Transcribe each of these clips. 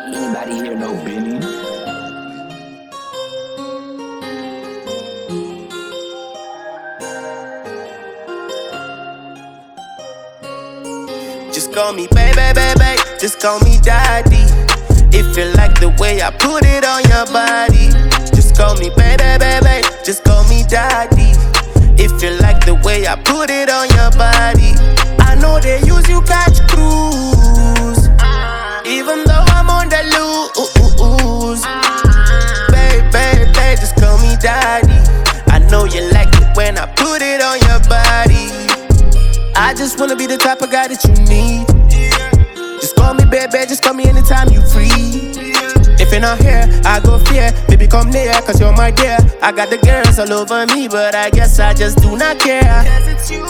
Anybody here know Benny? Just call me baby, baby, just call me daddy. If you like the way I put it on your body, just call me baby, baby, just call me daddy. If you like the way I put it on your body, I know they use you catch cruise, even though I'm on the loose. Baby, baby, just call me daddy. I know you like it when I put it on your body. I just wanna be the type of guy that you need. Just call me baby, just call me anytime you free. If you're not here, I go fear. Baby, come near, cause you're my dear. I got the girls all over me, but I guess I just do not care. Cause it's you.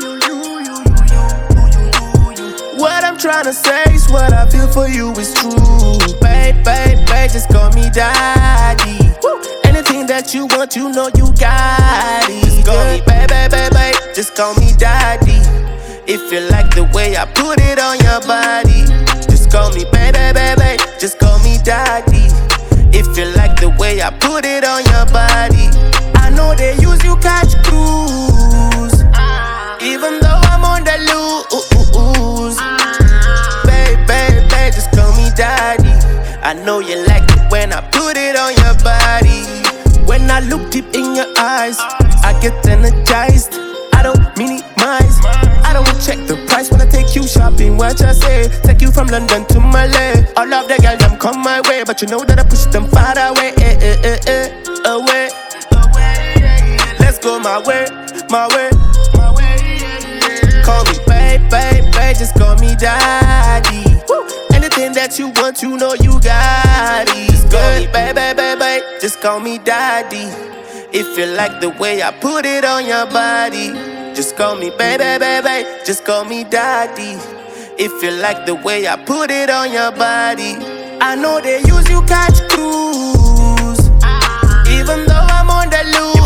What I'm tryna say is what I feel for you is true. Babe, just call me daddy. Anything that you want, you know you got it. Just call me baby, just call me daddy. If you like the way I put it on your body, just call me baby, just call me daddy. If you like the way I put it on your body, I know they use you catch cruise, even though I'm on the loose. Baby, just call me daddy. I know you like it when I put it on your body. When I look deep in your eyes, I get energized. I don't minimize, I don't check the price when I take you shopping. What you say? Take you from London to Malay. All of the girls them come my way, but you know that I push them far away, away. Let's go my way. Call me babe, just call me daddy. Anything that you want, you know you got it. Just call me baby, just call me daddy. If you like the way I put it on your body, just call me baby, just call me daddy. If you like the way I put it on your body, I know they use you catch cruise, even though I'm on the loose.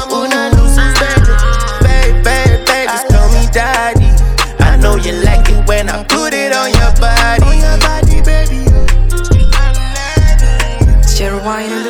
Baby, just call me daddy. I know you like it when I put it on your body. Jeremiah